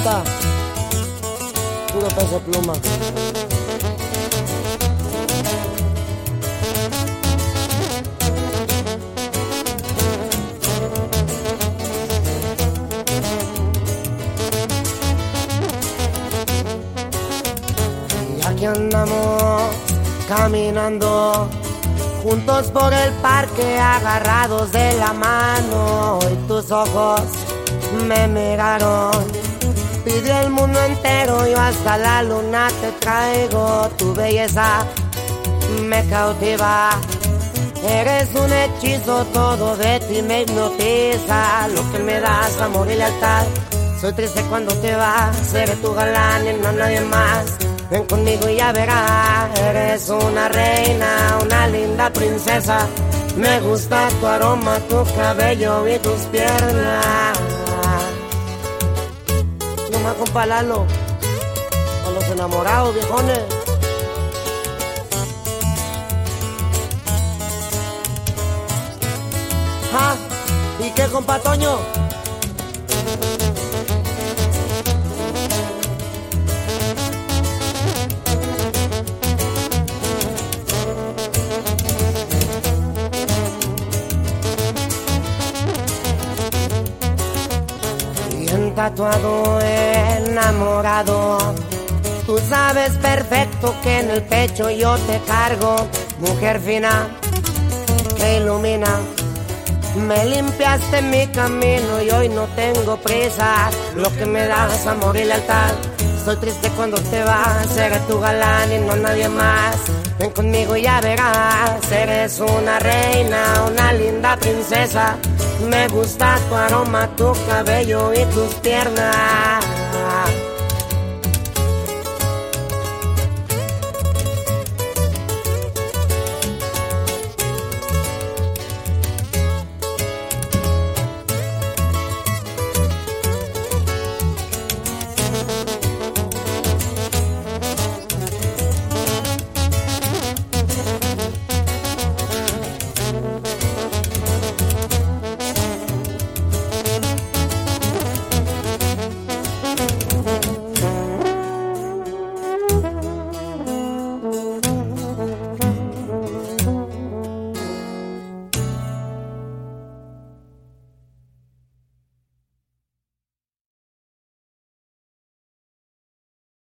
Rosita, puro Peso Pluma. Y aquí andamos caminando juntos por el parque, agarrados de la mano, y tus ojos me miraron. Pidió el mundo entero, yo hasta la luna te traigo. Tu belleza me cautiva, eres un hechizo, todo de ti me hipnotiza. Lo que me das, amor y lealtad. Soy triste cuando te vas, seré tu galán y no nadie más. Ven conmigo y ya verás, eres una reina, una linda princesa. Me gusta tu aroma, tu cabello y tus piernas. Nomás compa Lalo, a los enamorados, viejones. ¿Ah? ¿Y qué, compa Toño? Bien tatuado, enamorado, tú sabes perfecto que en el pecho yo te cargo. Mujer fina que ilumina, me limpiaste mi camino y hoy no tengo prisa. Lo que me das, amor y lealtad. Estoy triste cuando te vas, seré tu galán y no nadie más. Ven conmigo y ya verás, eres una reina, una linda princesa. Me gusta tu aroma, tu cabello y tus piernas.